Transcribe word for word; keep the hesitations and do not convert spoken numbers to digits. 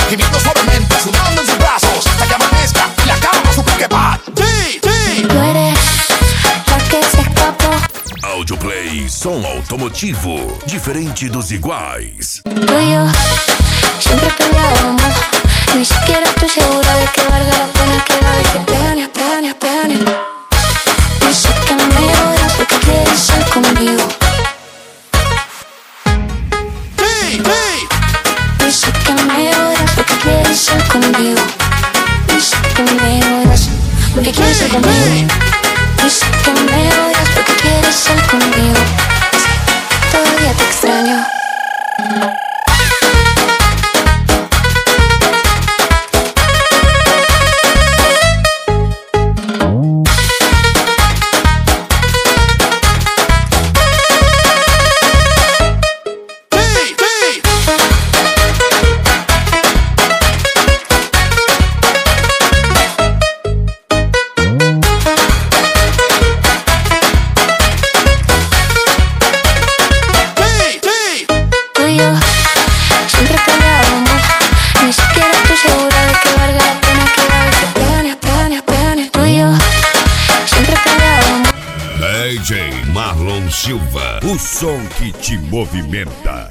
gimiendo suavemente, sudando en sus brazos, hasta que amanezca y la cama suplique paz. Sí, sí. Tú eres la que se escapó. Audioplay, som automotivo, diferente dos iguais. Tú y yo siempre peleábamos. Ni siquiera estoy segura de que valga la pena que la deje. Pene, pene, pene. No sé que me lloras porque quieres ser conmigo. Sí, sí. No sé que me lloras porque quieres ser conmigo. No sé que me lloras porque quieres ser conmigo. No sé que me lloras porque quieres ser conmigo. Todavía te extraño. D J Marlon Silva, o som que te movimenta.